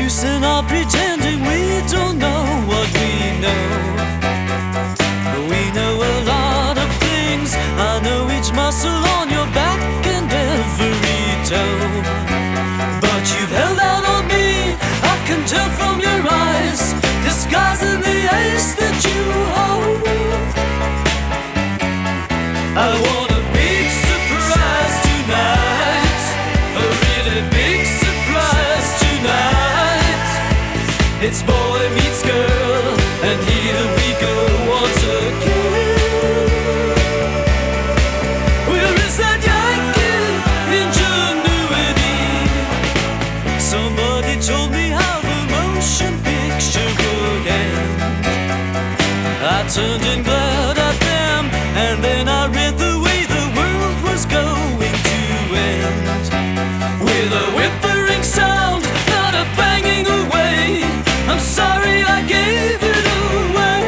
use in our pretending we don't know what we know. We know a lot of things. I know each muscle on your back and every toe. But you've held out on me, I can tell from your eyes, disguising the ace that you hold. I want a big surprise tonight, a really big surprise tonight. It's boy meets girl, and here we go once again. Where is that Yankee ingenuity? Somebody told me how the motion picture would end. I turned and glared at them, and then I read the way the world was going to end. With a whimpering sound, not a banging away. I'm sorry I gave it away.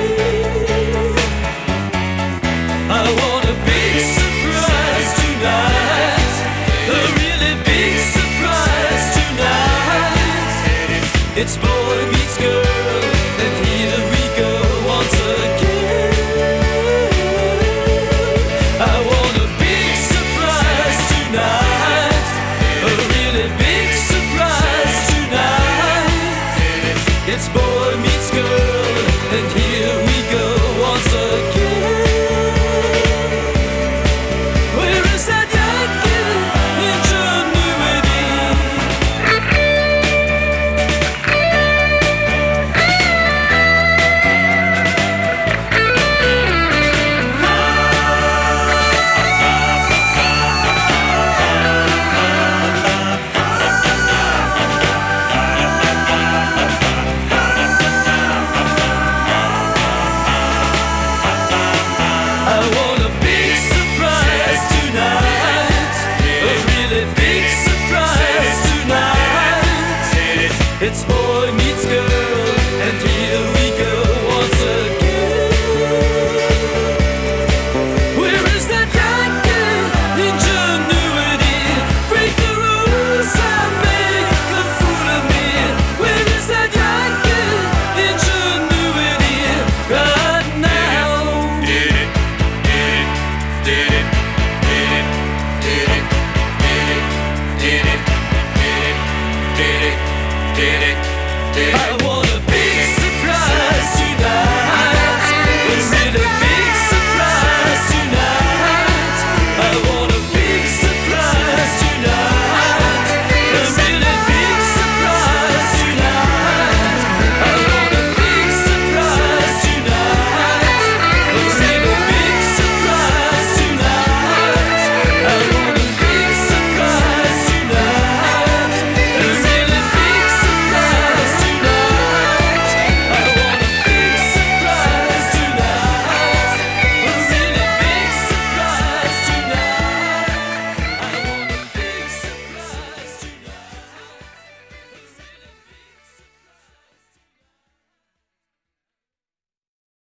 I want a big surprise tonight, a really big surprise tonight. It's boy meets girl, and here we go once again. I want a big surprise tonight, a really big surprise tonight. It's boy meets girl, and here we go once again. Where is that Yankee ingenuity? I want a big surprise tonight, a really big surprise tonight. It's boy meets girl, and here we go once again. Where is that Yankee ingenuity? Break the rules and make a fool of me. Where is that Yankee ingenuity right now? I